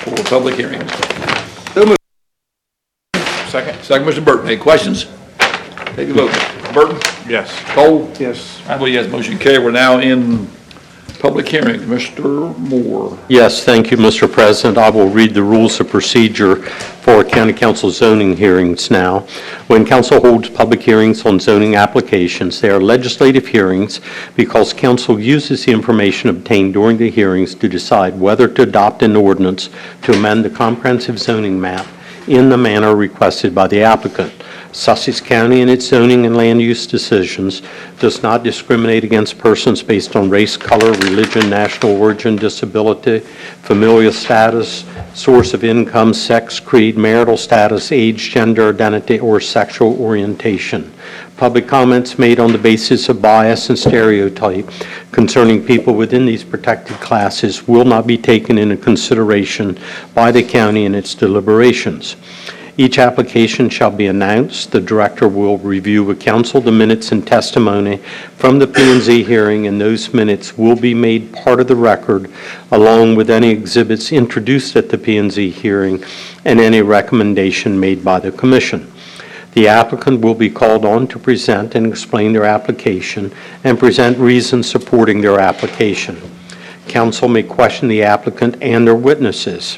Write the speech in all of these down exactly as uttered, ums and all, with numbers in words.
for public hearings. So moved. Second. Second, Mister Burton. Any questions? Take a vote. Burton? Yes. Cole? Yes. I vote yes. Motion carried. We're now in public hearing. Mister Moore. Yes, thank you, Mister President. I will read the rules of procedure for County Council zoning hearings now. When council holds public hearings on zoning applications, they are legislative hearings because council uses the information obtained during the hearings to decide whether to adopt an ordinance to amend the comprehensive zoning map in the manner requested by the applicant. Sussex County in its zoning and land use decisions does not discriminate against persons based on race, color, religion, national origin, disability, familial status, source of income, sex, creed, marital status, age, gender identity, or sexual orientation. Public comments made on the basis of bias and stereotype concerning people within these protected classes will not be taken into consideration by the county in its deliberations. Each application shall be announced. The director will review with council the minutes and testimony from the P and Z hearing, and those minutes will be made part of the record along with any exhibits introduced at the P and Z hearing and any recommendation made by the commission. The applicant will be called on to present and explain their application and present reasons supporting their application. Council may question the applicant and their witnesses.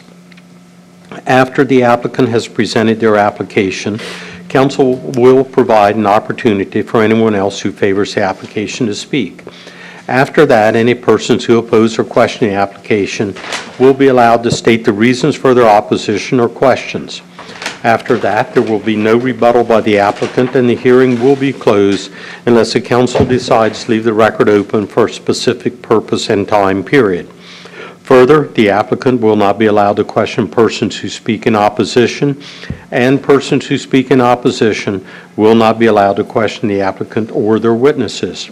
After the applicant has presented their application, council will provide an opportunity for anyone else who favors the application to speak. After that, any persons who oppose or question the application will be allowed to state the reasons for their opposition or questions. After that, there will be no rebuttal by the applicant, and the hearing will be closed unless the council decides to leave the record open for a specific purpose and time period. Further, the applicant will not be allowed to question persons who speak in opposition, and persons who speak in opposition will not be allowed to question the applicant or their witnesses.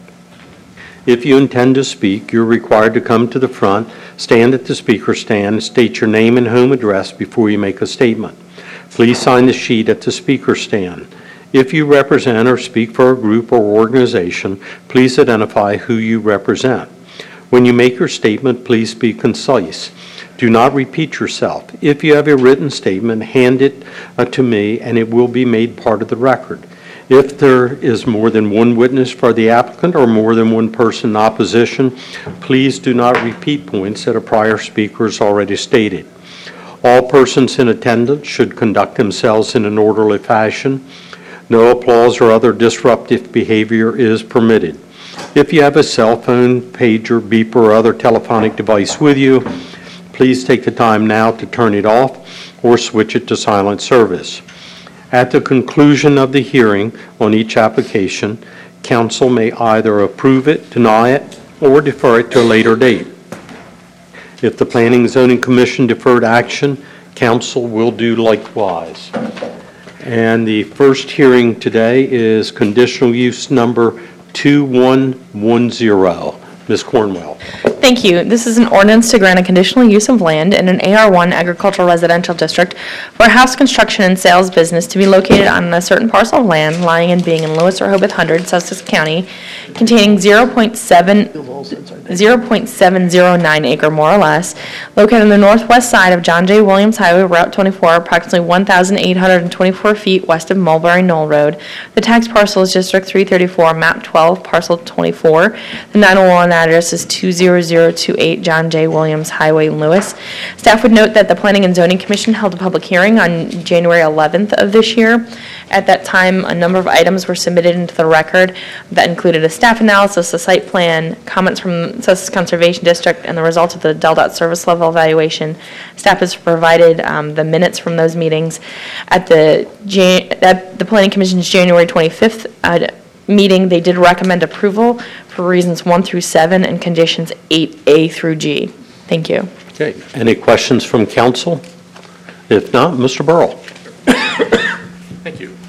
If you intend to speak, you're required to come to the front, stand at the speaker stand, and state your name and home address before you make a statement. Please sign the sheet at the speaker stand. If you represent or speak for a group or organization, please identify who you represent. When you make your statement, please be concise. Do not repeat yourself. If you have a written statement, hand it uh, to me and it will be made part of the record. If there is more than one witness for the applicant or more than one person in opposition, please do not repeat points that a prior speaker has already stated. All persons in attendance should conduct themselves in an orderly fashion. No applause or other disruptive behavior is permitted. If you have a cell phone, pager, beeper, or other telephonic device with you, please take the time now to turn it off or switch it to silent service. At the conclusion of the hearing on each application, council may either approve it, deny it, or defer it to a later date. If the Planning and Zoning Commission deferred action, council will do likewise. And the first hearing today is conditional use number two one one zero. Miz Cornwell. Thank you. This is an ordinance to grant a conditional use of land in an A R one agricultural residential district for a house construction and sales business to be located on a certain parcel of land lying and being in Lewis or Hobith Hundred, Sussex County, containing zero point seven zero nine acre more or less, located on the northwest side of John J. Williams Highway, Route twenty-four, approximately one thousand eight hundred twenty-four feet west of Mulberry Knoll Road. The tax parcel is District three thirty-four, Map twelve, Parcel twenty-four. The nine one one address is two zero zero two eight John J. Williams Highway, Lewis. Staff would note that the Planning and Zoning Commission held a public hearing on January eleventh of this year. At that time, a number of items were submitted into the record that included a staff analysis, a site plan, comments from Sussex Conservation District, and the results of the Del Dot service level evaluation. Staff has provided um, the minutes from those meetings. At the, Jan- at the Planning Commission's January twenty-fifth uh, meeting, they did recommend approval for reasons one through seven and conditions eight A through G. Thank you. Okay. Any questions from council? If not, Mister Burrell. Thank you.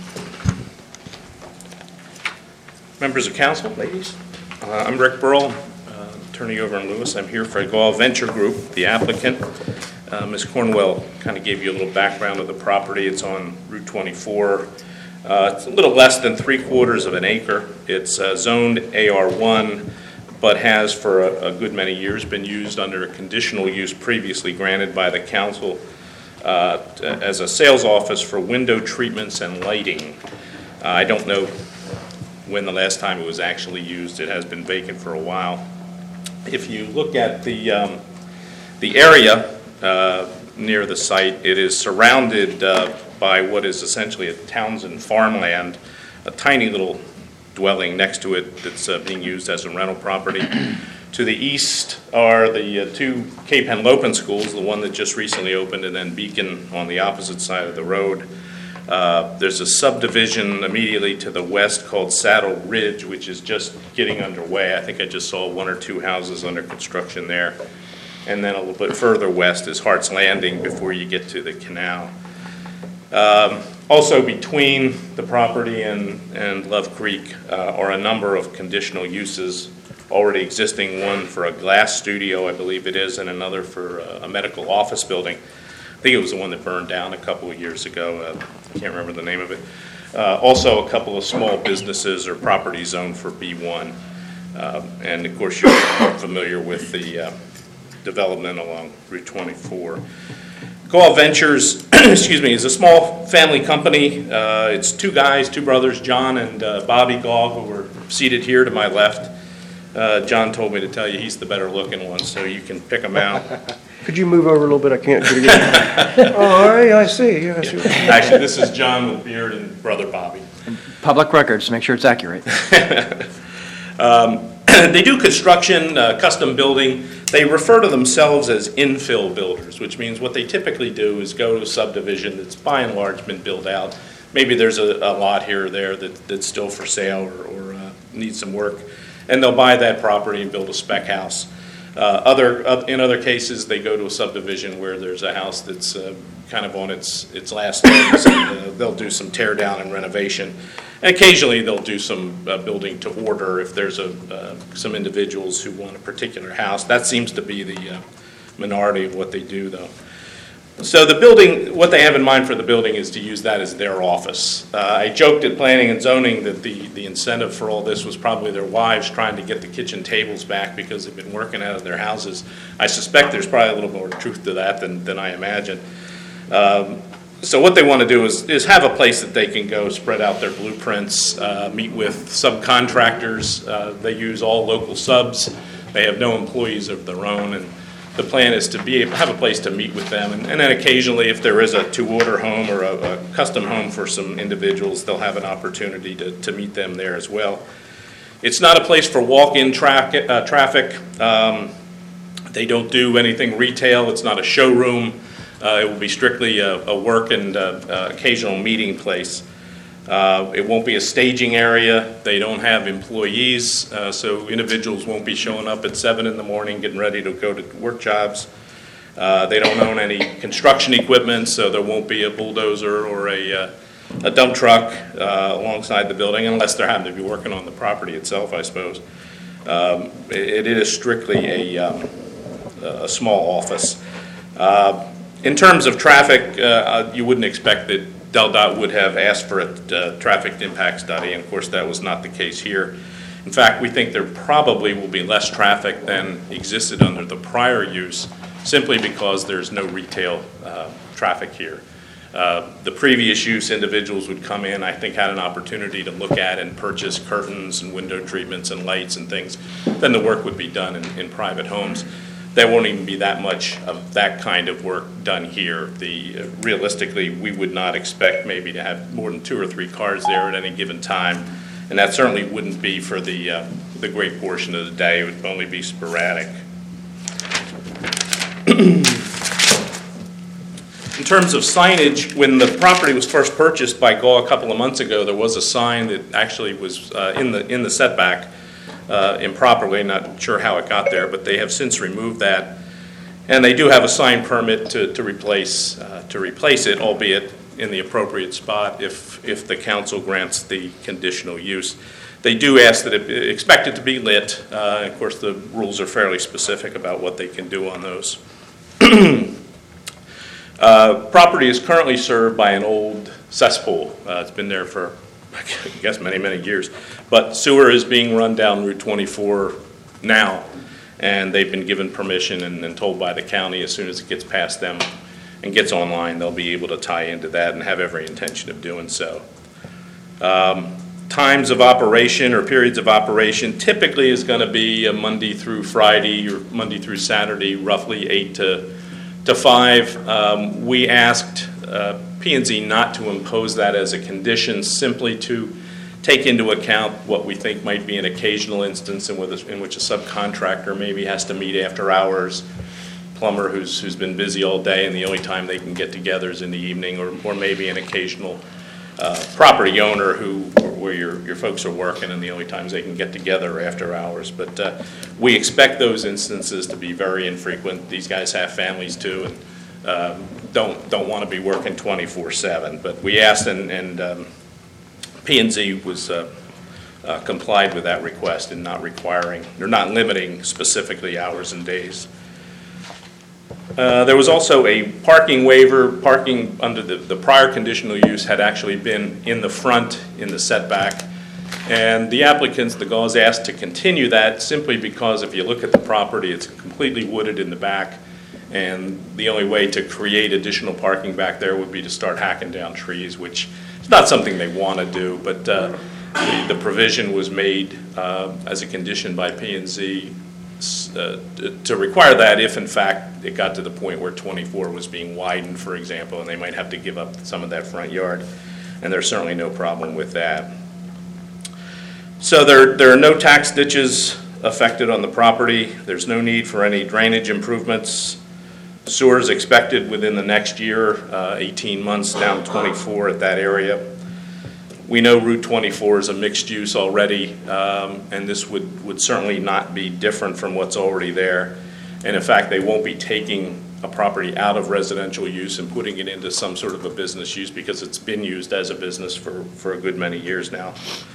Members of council, ladies, uh, I'm Rick Burrell, uh, attorney over in Lewis. I'm here for Gaul Venture Group, the applicant. Uh, Miz Cornwell kind of gave you a little background of the property. It's on Route twenty-four. Uh, it's a little less than three quarters of an acre. It's uh, zoned A R one, but has for a, a good many years been used under a conditional use previously granted by the council uh, t- as a sales office for window treatments and lighting. Uh, I don't know when the last time it was actually used. It has been vacant for a while. If you look at the, um, the area uh, near the site, it is surrounded uh, by what is essentially a Townsend farmland, a tiny little dwelling next to it that's uh, being used as a rental property. To the east are the uh, two Cape Henlopen schools, the one that just recently opened, and then Beacon on the opposite side of the road. Uh, there's a subdivision immediately to the west called Saddle Ridge, which is just getting underway. I think I just saw one or two houses under construction there. And then a little bit further west is Hart's Landing before you get to the canal. Um, also between the property and, and Love Creek uh, are a number of conditional uses already existing, one for a glass studio, I believe it is, and another for a, a medical office building. I think it was the one that burned down a couple of years ago. Uh, I can't remember the name of it. Uh, also, a couple of small businesses or property zoned for B one. Uh, and of course, you're familiar with the uh, development along Route twenty-four. Goal Ventures, excuse me, is a small family company. Uh, it's two guys, two brothers, John and uh, Bobby Gaw, who are seated here to my left. Uh, John told me to tell you he's the better looking one, so you can pick him out. Could you move over a little bit? I can't get it. Oh, all right, I see. Yeah, I see. Actually, this is John with beard and brother Bobby. Public records, make sure it's accurate. Um, They do construction, uh, custom building. They refer to themselves as infill builders, which means what they typically do is go to a subdivision that's by and large been built out. Maybe there's a, a lot here or there that, that's still for sale or, or uh, needs some work, and they'll buy that property and build a spec house. Uh, other, uh, in other cases, they go to a subdivision where there's a house that's uh, kind of on its, its last legs, and uh, they'll do some tear down and renovation. And occasionally, they'll do some uh, building to order if there's a, uh, some individuals who want a particular house. That seems to be the uh, minority of what they do, though. So the building, what they have in mind for the building is to use that as their office. Uh, I joked at Planning and Zoning that the, the incentive for all this was probably their wives trying to get the kitchen tables back because they've been working out of their houses. I suspect there's probably a little more truth to that than, than I imagine. Um, So what they want to do is, is have a place that they can go spread out their blueprints, uh, meet with subcontractors. Uh, they use all local subs. They have no employees of their own, and the plan is to be able, have a place to meet with them. And, and then occasionally, if there is a to-order home or a, a custom home for some individuals, they'll have an opportunity to, to meet them there as well. It's not a place for walk-in tra- uh, traffic. Um, they don't do anything retail. It's not a showroom. Uh, it will be strictly a, a work and uh, uh, occasional meeting place. Uh, it won't be a staging area. They don't have employees, uh, so individuals won't be showing up at seven in the morning getting ready to go to work jobs. Uh, they don't own any construction equipment, so there won't be a bulldozer or a, uh, a dump truck uh, alongside the building, unless they're having to be working on the property itself, I suppose. Um, it, it is strictly a, um, a small office. Uh, In terms of traffic, uh, you wouldn't expect that Del Dot would have asked for a uh, traffic impact study, and of course that was not the case here. In fact, we think there probably will be less traffic than existed under the prior use, simply because there's no retail uh, traffic here. Uh, the previous use, individuals would come in, I think had an opportunity to look at and purchase curtains and window treatments and lights and things. Then the work would be done in, in private homes. There won't even be that much of that kind of work done here. The, uh, realistically, we would not expect maybe to have more than two or three cars there at any given time, and that certainly wouldn't be for the, uh, the great portion of the day. It would only be sporadic. In terms of signage, when the property was first purchased by Gaw a couple of months ago, there was a sign that actually was uh, in the in the setback. Uh, improperly, not sure how it got there, but they have since removed that, and they do have a sign permit to, to replace uh, to replace it, albeit in the appropriate spot if if the council grants the conditional use. They do ask that it expect it to be lit. Uh, of course, the rules are fairly specific about what they can do on those. uh, property is currently served by an old cesspool. Uh, it's been there for, I guess, many, many years. But sewer is being run down Route twenty-four now, and they've been given permission and and told by the county as soon as it gets past them and gets online, they'll be able to tie into that and have every intention of doing so. Um, Times of operation or periods of operation typically is going to be a Monday through Friday or Monday through Saturday, roughly eight to to five. Um, we asked uh, P and Z not to impose that as a condition, simply to take into account what we think might be an occasional instance in which, in which a subcontractor maybe has to meet after hours, plumber who's who's been busy all day and the only time they can get together is in the evening, or or maybe an occasional Uh, property owner who, where your, your folks are working and the only times they can get together after hours. But uh, we expect those instances to be very infrequent. These guys have families too and um, don't don't want to be working twenty-four seven. But we asked, and, and um, P and Z was uh, uh, complied with that request in not requiring, or not limiting specifically hours and days. Uh, There was also a parking waiver. Parking under the, the prior conditional use had actually been in the front, in the setback. And the applicants, the Gauls, asked to continue that simply because if you look at the property, it's completely wooded in the back. And the only way to create additional parking back there would be to start hacking down trees, which is not something they want to do. But uh, the, the provision was made uh, as a condition by P and Z Uh, to require that if in fact it got to the point where twenty-four was being widened, for example, and they might have to give up some of that front yard, and there's certainly no problem with that. So there, there are no tax ditches affected on the property. There's no need for any drainage improvements. Sewer is expected within the next year, uh, eighteen months, down twenty-four at that area. We know Route twenty-four is a mixed use already, um, and this would, would certainly not be different from what's already there. And in fact, they won't be taking a property out of residential use and putting it into some sort of a business use because it's been used as a business for, for a good many years now.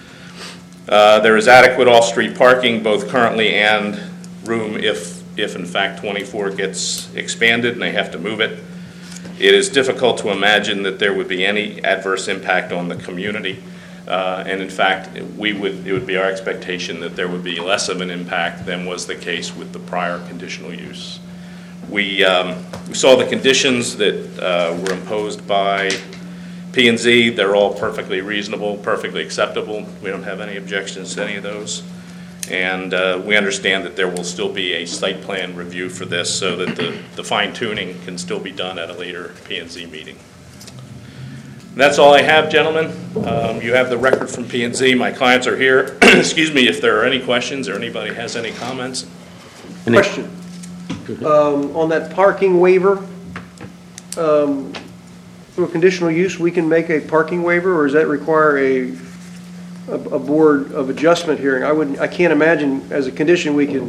Uh, there is adequate off-street parking, both currently and room if, if in fact twenty-four gets expanded and they have to move it. It is difficult to imagine that there would be any adverse impact on the community. Uh, and in fact, we would, it would be our expectation that there would be less of an impact than was the case with the prior conditional use. We, um, we saw the conditions that uh, were imposed by P and Z. They're all perfectly reasonable, perfectly acceptable. We don't have any objections to any of those. And uh, we understand that there will still be a site plan review for this so that the, the fine tuning can still be done at a later P and Z meeting. And that's all I have, gentlemen. Um, you have the record from P and Z. My clients are here. Excuse me if there are any questions or anybody has any comments. Any- Question. Um, On that parking waiver, um, through a conditional use, we can make a parking waiver, or does that require a, a a board of adjustment hearing? I wouldn't, I can't imagine as a condition we can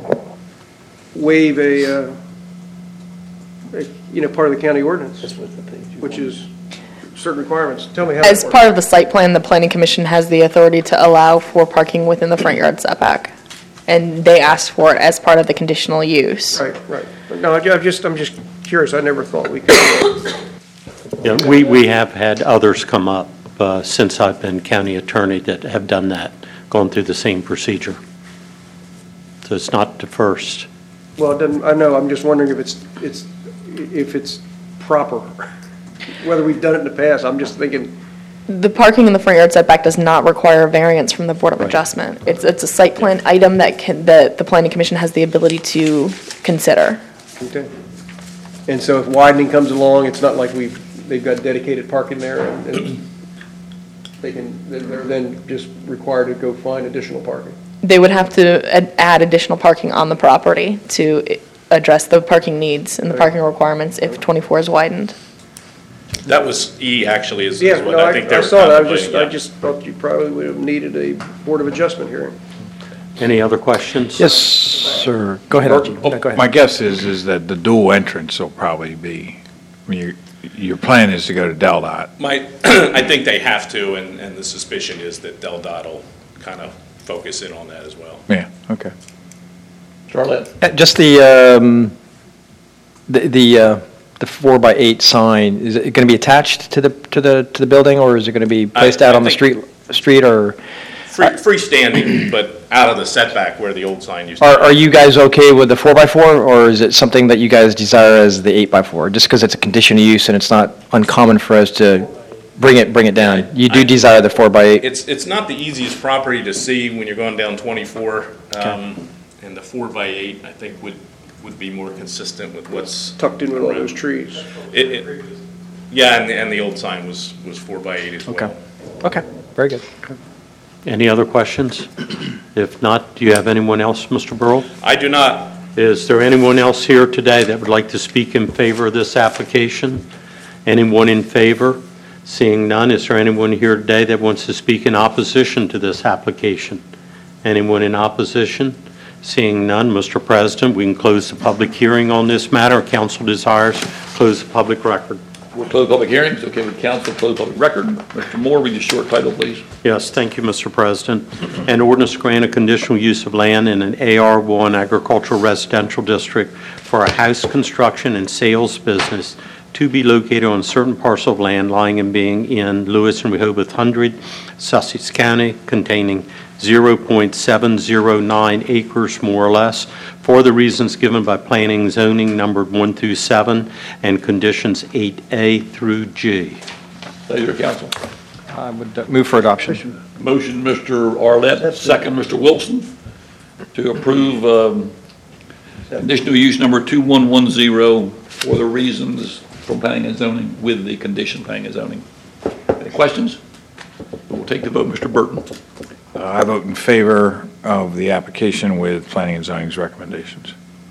waive a, uh, a, you know, part of the county ordinance, which is certain requirements. Tell me how that As works. part of the site plan, the planning commission has the authority to allow for parking within the front yard setback. And they asked for it as part of the conditional use. Right, right. No, I ju- I'm just, I'm just curious. I never thought we could. Yeah, we, we have had others come up uh, since I've been county attorney that have done that, gone through the same procedure. So it's not the first. Well, it doesn't, I know, I'm just wondering if it's, it's, if it's proper, whether we've done it in the past. I'm just thinking, The parking in the front yard setback does not require a variance from the Board of Adjustment. It's, it's a site plan item that can, that the planning commission has the ability to consider. okay. And so if widening comes along, it's not like we've, they've got dedicated parking there and and they can, they're then just required to go find additional parking. They would have to add- add additional parking on the property to address the parking needs and the parking requirements if twenty-four is widened. That was E, actually, is Yeah, is what no, I I think they I were saw it. I contemplating, just, I yeah. just thought you probably would have needed a Board of Adjustment hearing. Any other questions? Yes, sir. Go ahead, Archie. No, go ahead. My guess is, is that the dual entrance will probably be, I mean, your, your plan is to go to Del Dot. My, I think they have to, and, and the suspicion is that Del Dot will kind of focus in on that as well. Yeah, okay. Charlotte? Uh, Just the, um, the, the, uh, the four by eight sign, is it going to be attached to the, to the, to the building, or is it going to be placed I- out I on the street, think- street, or? free freestanding, but out of the setback where the old sign used to Are, be. are you guys okay with the four by four, or is it something that you guys desire as the eight by four? Just because it's a condition of use and it's not uncommon for us to bring it, bring it down. You do desire the four by eight? It's, it's not the easiest property to see when you're going down twenty-four, um, and the four by eight, I think, would, would be more consistent with what's. Tucked in with all those trees. It, it, yeah, and, the- and the old sign was, was four by eight as well. Okay. Okay, very good. Any other questions? If not, do you have anyone else, Mister Burrow? I do not. Is there anyone else here today that would like to speak in favor of this application? Anyone in favor? Seeing none, is there anyone here today that wants to speak in opposition to this application? Anyone in opposition? Seeing none, Mister President, we can close the public hearing on this matter. Council desires close the public record. We'll close public hearings. Okay with council, close public record. Mister Moore, read the short title, please. Yes, thank you, Mister President. An ordinance to grant a conditional use of land in an A R one agricultural residential district for a house construction and sales business to be located on a certain parcel of land lying and being in Lewis and Rehoboth Hundred, Sussex County, containing zero point seven zero nine acres more or less, for the reasons given by planning and zoning numbered one through seven and conditions eight A through G. Pleasure, council. I would uh, move for adoption. Motion, Mister Arlett, second, Mister Wilson, to approve um, conditional use number two one one zero for the reasons from planning and zoning with the condition planning and zoning. Any questions? We'll take the vote. Mister Burton. Uh, I vote in favor of the application with planning and zoning's recommendations.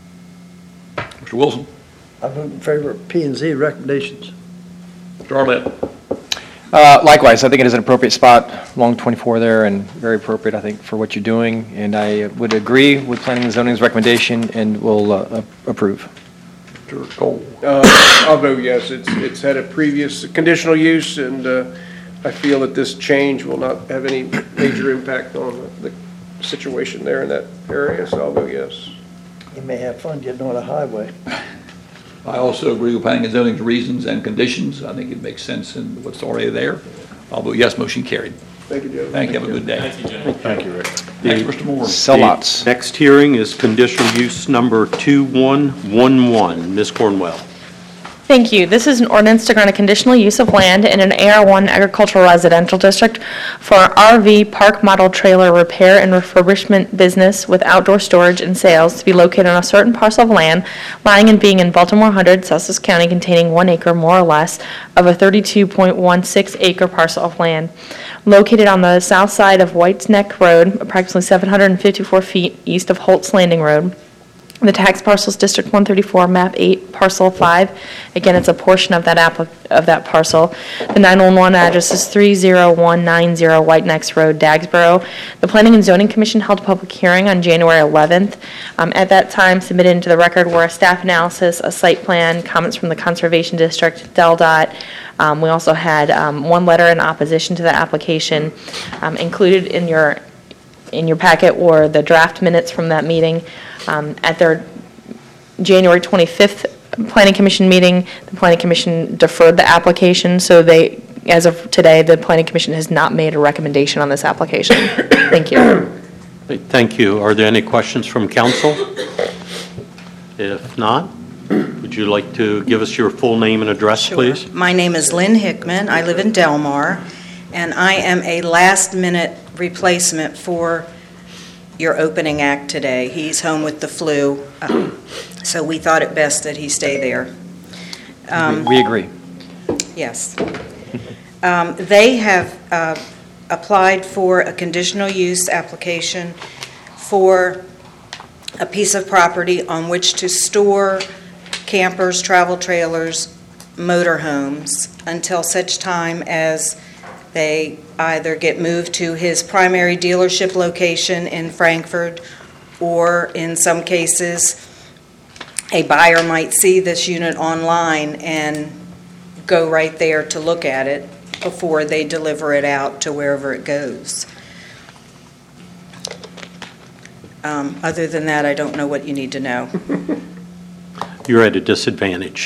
Mister Wilson. I vote in favor of P and Z recommendations. Mister Arlett. Uh, Likewise, I think it is an appropriate spot along twenty-four there, and very appropriate, I think, for what you're doing. And I would agree with planning and zoning's recommendation and will uh, approve. Mister Cole. Uh, I'll vote yes. It's, it's had a previous conditional use, and uh, I feel that this change will not have any major impact on the the situation there in that area, so I'll vote yes. You may have fun getting on a highway. I also agree with planning and zoning's reasons and conditions. I think it makes sense in what's already there. I'll vote yes, motion carried. Thank you, Joe. Thank you, have a good day. Thank you, Jim. Thank you, Rick. Next, Mister Moore. Sell lots. The next hearing is conditional use number two one one one. Miz Cornwell. Thank you. This is an ordinance to grant a conditional use of land in an A R one agricultural residential district for an R V park model trailer repair and refurbishment business with outdoor storage and sales to be located on a certain parcel of land lying and being in Baltimore Hundred, Sussex County, containing one acre more or less of a thirty-two point one six acre parcel of land located on the south side of White's Neck Road, approximately seven hundred fifty-four feet east of Holt's Landing Road. The tax parcel is District one thirty-four, Map eight, Parcel five. Again, it's a portion of that app, of that parcel. The nine one one address is three oh one nine oh White Necks Road, Dagsboro. The Planning and Zoning Commission held a public hearing on January eleventh. Um, At that time, submitted into the record were a staff analysis, a site plan, comments from the Conservation District, Del Dot. Um, We also had um, one letter in opposition to the application. Um, Included in your, in your packet were the draft minutes from that meeting. Um, At their January twenty-fifth Planning Commission meeting, the Planning Commission deferred the application, so they, as of today, the Planning Commission has not made a recommendation on this application. Thank you. Thank you. Are there any questions from council? If not, would you like to give us your full name and address, please? My name is Lynn Hickman. I live in Delmar, and I am a last-minute replacement for your opening act today. He's home with the flu, um, so we thought it best that he stay there. Um, We agree. Yes. Um, They have uh, applied for a conditional use application for a piece of property on which to store campers, travel trailers, motorhomes, until such time as they either get moved to his primary dealership location in Frankfurt, or in some cases, a buyer might see this unit online and go right there to look at it before they deliver it out to wherever it goes. Um, Other than that, I don't know what you need to know. You're at a disadvantage.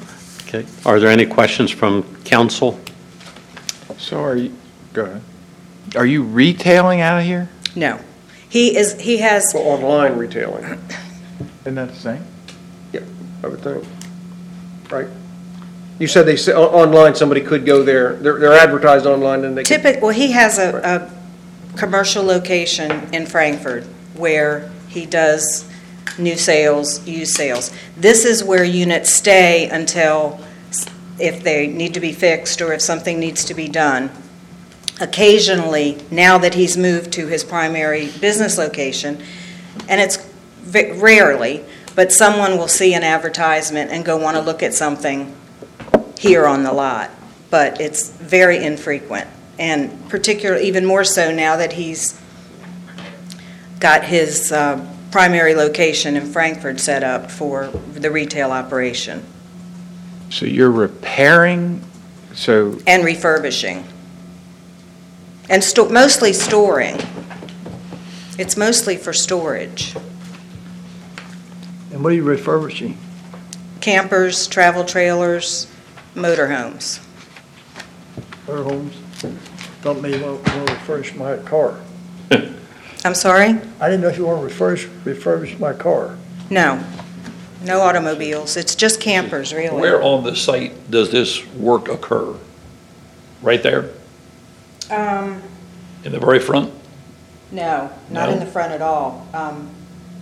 Okay. Are there any questions from council? So are you, go ahead. are you retailing out of here? No. He is, he has, For online retailing, Isn't that the same? yeah, I would think, right? You said they, s- o- online, somebody could go there, they're, they're advertised online and they could. typical, well, he has a, a commercial location in Frankfurt where he does new sales, used sales. This is where units stay until, s- if they need to be fixed or if something needs to be done. Occasionally, now that he's moved to his primary business location, and it's ve- rarely, but someone will see an advertisement and go want to look at something here on the lot. But it's very infrequent, and particularly, even more so now that he's got his uh, primary location in Frankfurt set up for the retail operation So you're repairing, so, and refurbishing. And sto- mostly storing. It's mostly for storage. And what are you refurbishing? Campers, travel trailers, motorhomes. Motor homes? Don't mean you want to refurbish my car. I'm sorry? I didn't know if you want to refurbish, refurbish my car. No. No automobiles. It's just campers, really. Where on the site does this work occur? Right there, Um, in the very front? no, not in No? the front at all. Um,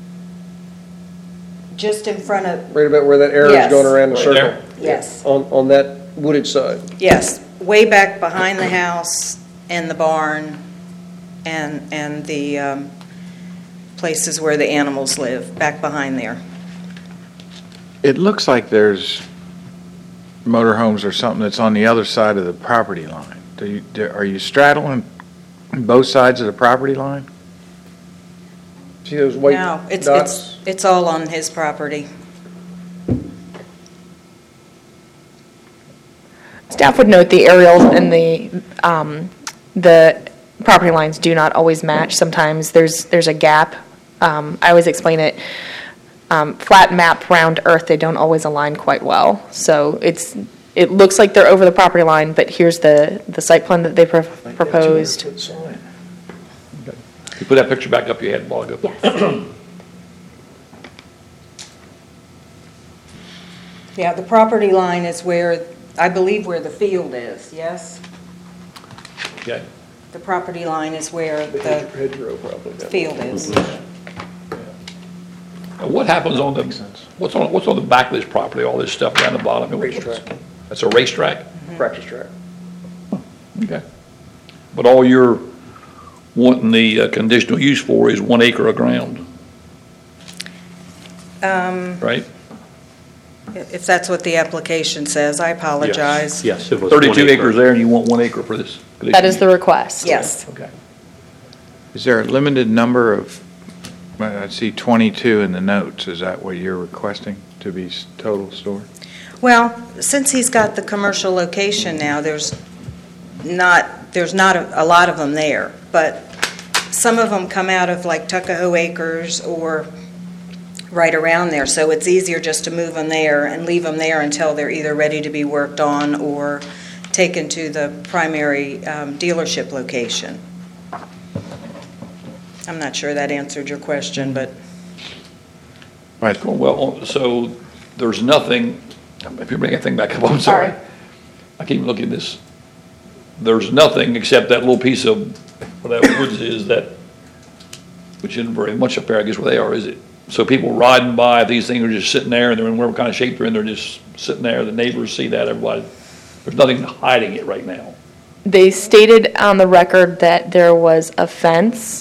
just in front of, Right about where that arrow's Yes. going around the Right circle. there? yes, On, on that wooded side. yes. Way back behind the house and the barn and, and the um, places where the animals live, back behind there. it looks like there's motorhomes or something that's on the other side of the property line. Do you, do- are you straddling both sides of the property line? See those white No, it's, dots? it's, it's all on his property. Staff would note the aerials and the, um, the property lines do not always match. Sometimes there's, there's a gap. Um, I always explain it, um, flat map, round earth, they don't always align quite well. So it's, it looks like they're over the property line, but here's the, the site plan that they pro- proposed. two hundred foot sign. You put that picture back up you had a while ago. Yeah, the property line is where, I believe where the field is, yes? Okay. The property line is where The the hedge- hedgerow probably. field is. And what happens on the, what's on, what's on the back of this property, all this stuff down the bottom? And what's- Racetrack. That's a racetrack? Practice track. Okay. But all you're wanting the uh, conditional use for is one acre of ground, Um, right? If that's what the application says, I apologize. Yes, it was one thirty-two acre. acres there and you want one acre for this? That is the request. Yes. Okay. Is there a limited number of, well, I see twenty-two in the notes, is that what you're requesting to be s- total stored? Well, since he's got the commercial location now, there's not, there's not a a lot of them there, but some of them come out of like Tuckahoe Acres or right around there, so it's easier just to move them there and leave them there until they're either ready to be worked on or taken to the primary um, dealership location. I'm not sure that answered your question, but Right. Cool. Well, so there's nothing, if you bring that thing back up, I'm sorry. Sorry. I keep looking at this. There's nothing except that little piece of, where that woods is, that, which isn't very much up there, I guess, where they are, is it? So people riding by, these things are just sitting there, and they're in whatever kind of shape they're in, they're just sitting there, the neighbors see that, everybody, there's nothing hiding it right now. They stated on the record that there was a fence.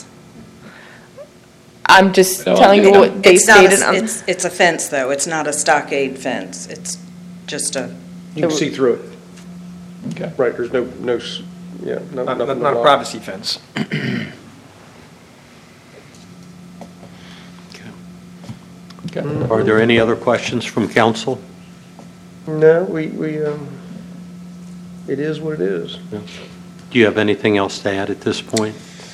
I'm just No, telling you it's what they it's not, stated a- on. it's, it's a fence, though. It's not a stockade fence. It's just a, You can see through it. Okay. Right, there's no, no, s- yeah, no- Not, nothing not to not a block. privacy fence. Okay. Are there any other questions from council? No, we, we, um, it is what it is. Do you have anything else to add at this point?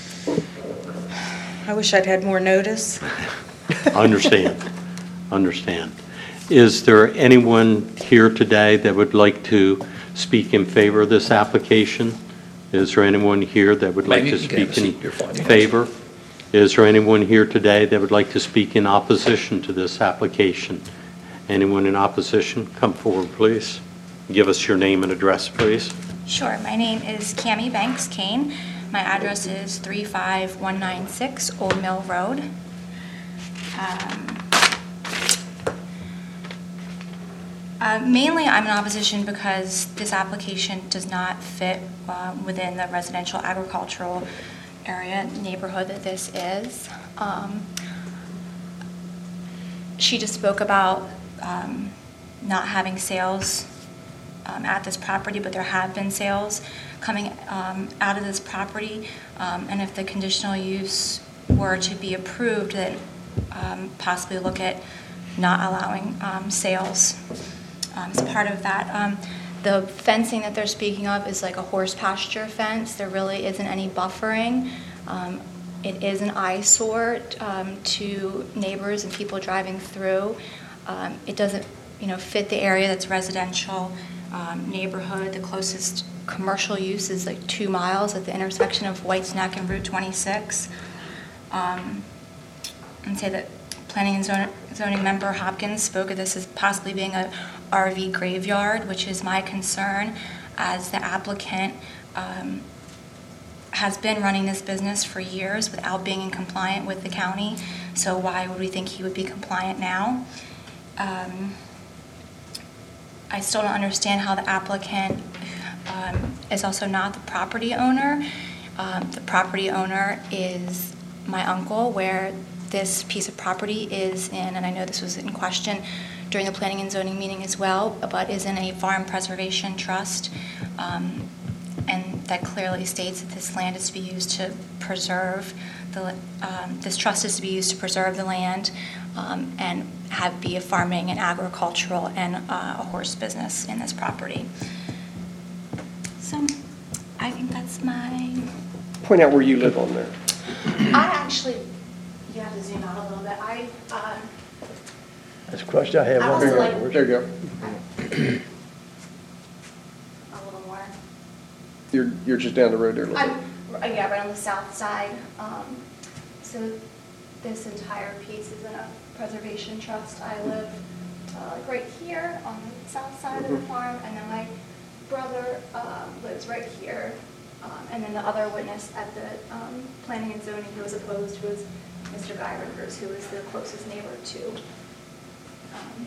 I wish I'd had more notice. Understand, understand. Is there anyone here today that would like to speak in favor of this application? Is there anyone here that would like Maybe to you can have a speak in seat, you're fine. favor? Is there anyone here today that would like to speak in opposition to this application? Anyone in opposition? Come forward, please. Give us your name and address, please. Sure. My name is Cammie Banks Kane. My address is three five one nine six Old Mill Road. Um, uh, Mainly, I'm in opposition because this application does not fit um, within the residential agricultural area neighborhood that this is. Um, She just spoke about um, not having sales um, at this property, but there have been sales coming um, out of this property. Um, And if the conditional use were to be approved, then um, possibly look at not allowing um, sales um, as part of that. Um, The fencing that they're speaking of is like a horse pasture fence. There really isn't any buffering. Um, It is an eyesore um, to neighbors and people driving through. Um, It doesn't, you know, fit the area that's residential um, neighborhood. The closest commercial use is like two miles at the intersection of White's Neck and Route twenty-six. Um, And say that planning and zon- zoning member Hopkins spoke of this as possibly being a R V graveyard, which is my concern as the applicant um, has been running this business for years without being in compliant with the county. So why would we think he would be compliant now? Um, I still don't understand how the applicant um, is also not the property owner. Um, The property owner is my uncle, where this piece of property is in, and I know this was in question during the planning and zoning meeting as well, but is in a farm preservation trust. Um, And that clearly states that this land is to be used to preserve the, um, this trust is to be used to preserve the land um, and have be a farming and agricultural and uh, a horse business in this property. So I think that's my, Point out where you live on there. I actually, you have to zoom out a little bit. I, um, That's a question I have I on also there. like- There you go. a little more. You're, you're just down the road there a little I'm, bit. uh, yeah, right on the south side. Um, So this entire piece is in a preservation trust. I live uh, like right here on the south side of the farm, and then my brother um, lives right here. Um, And then the other witness at the um, planning and zoning who was opposed was Mister Guy Rivers, who is the closest neighbor to um,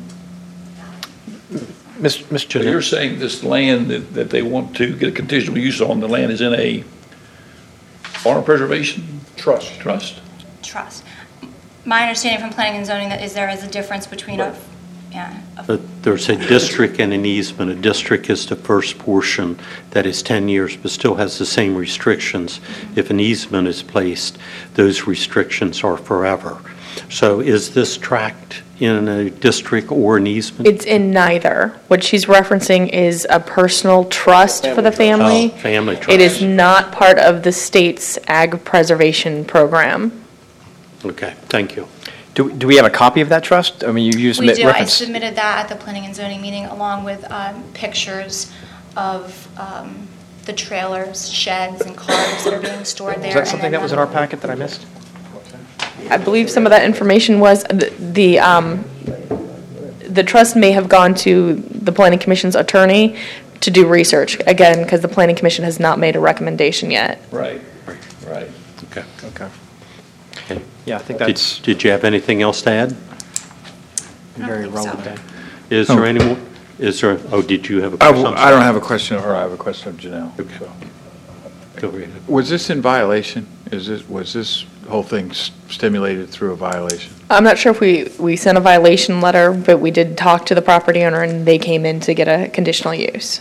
Mister So you're saying this land that, that they want to get a conditional use on, the land is in a farm preservation Trust. trust? trust. My understanding from planning and zoning that is there is a difference between a, yeah. a- But there's a district and an easement. A district is the first portion that is ten years, but still has the same restrictions. If an easement is placed, those restrictions are forever. So is this tract in a district or an easement? It's in neither. What she's referencing is a personal trust for the family. Oh, family trust. It is not part of the state's ag preservation program. Okay, thank you. Do, do we have a copy of that trust? I mean, you use We do. I reference. submitted that at the planning and zoning meeting along with um, pictures of um, the trailers, sheds, and cars that are being stored there. Is that and something then that was the- in our packet that I missed? I believe some of that information was, the- the, um, the trust may have gone to the planning commission's attorney to do research, again, because the planning commission has not made a recommendation yet. Right, right. Okay. Okay. Okay. Yeah, I think Did, that's did you have anything else to add? very think so. relevant. Is there any more? Is there, oh, did you have a I question? w- I don't have a question, or I have a question of Janelle. Okay. so. Go ahead. Was this in violation? Is this, was this whole thing s- stimulated through a violation? I'm not sure if we, we sent a violation letter, but we did talk to the property owner, and they came in to get a conditional use.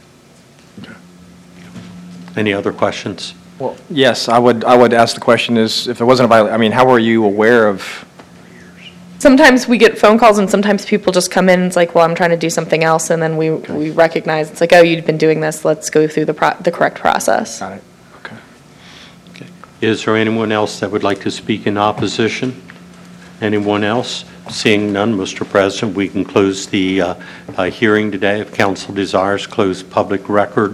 Any other questions? Well, yes, I would, I would ask the question is, if there wasn't a violation, I mean, how were you aware of, Sometimes we get phone calls, and sometimes people just come in, and it's like, well, I'm trying to do something else, and then we, we recognize, it's like, oh, you've been doing this, let's go through the, pro- the correct process. got it, okay. Is there anyone else that would like to speak in opposition? Anyone else? Seeing none, Mister President, we can close the uh, uh, hearing today. If council desires, close public record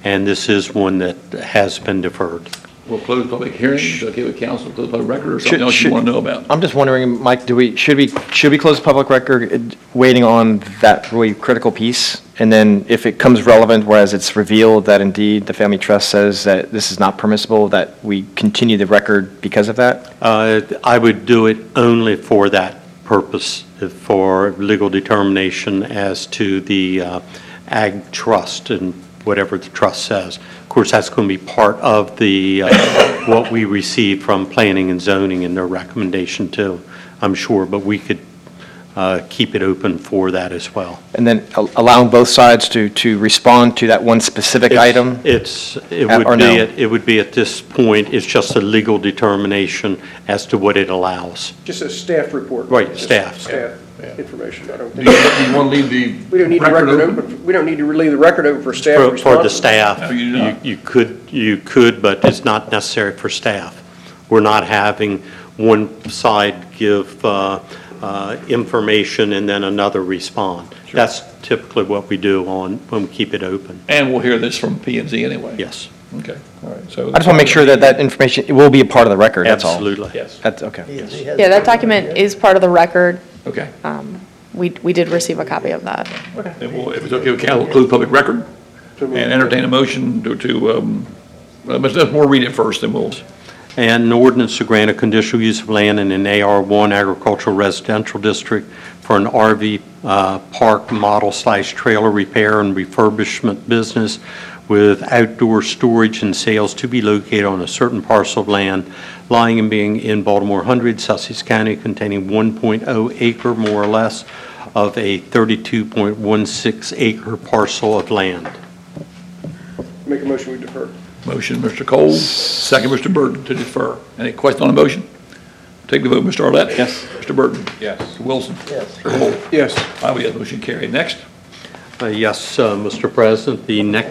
and this is one that has been deferred. We'll close public hearings, okay with council, close public record, or Should- something else you should- want to know about? I'm just wondering, Mike, do we, should we, should we close the public record, uh, waiting on that really critical piece? And then if it comes relevant, whereas it's revealed that indeed the family trust says that this is not permissible, that we continue the record because of that? Uh, I would do it only for that purpose, for legal determination as to the uh, ag trust and whatever the trust says. Of course, that's going to be part of the, uh, what we receive from planning and zoning and their recommendation too, I'm sure, but we could uh, keep it open for that as well. And then al- allowing both sides to, to respond to that one specific item? It's, it Uh, would or be, no? at- it would be at this point, it's just a legal determination as to what it allows. Just a staff report. Right, Just staff. Staff information. I don't Do think, you, do you want to leave the we don't need the record open, we don't need to leave the record open for staff For, for the response. staff, No, you do you, not. you could, you could, but it's not necessary for staff. We're not having one side give, uh, uh, information and then another respond. That's typically what we do on, when we keep it open. And we'll hear this from P and Z anyway? Yes, Okay, all right, so. I just want to make sure that that information, it will be a part of the record, that's all. absolutely. Yes, That's, okay. He- he has- Yeah, that document is part of the record. okay. We, we did receive a copy of that. Then we'll, if it's okay with council, we'll close public record and entertain a motion to, to, um, uh, let's, let's more read it first, then we'll. And an ordinance to grant a conditional use of land in an A R one agricultural residential district for an R V uh, park model slash trailer repair and refurbishment business with outdoor storage and sales to be located on a certain parcel of land lying and being in Baltimore one hundred, Sussex County, containing one point oh acre more or less of a thirty-two point one six acre parcel of land. Make a motion, we defer. Motion, Mister Cole, second, Mister Burton, to defer. Any question on the motion? Take the vote, Mister Arlett. Yes. Mister Burton. Yes. Mister Wilson. Yes. Mister Cole. Yes. I will, yes, motion carried. Next. Uh, Yes, uh, Mister President, the next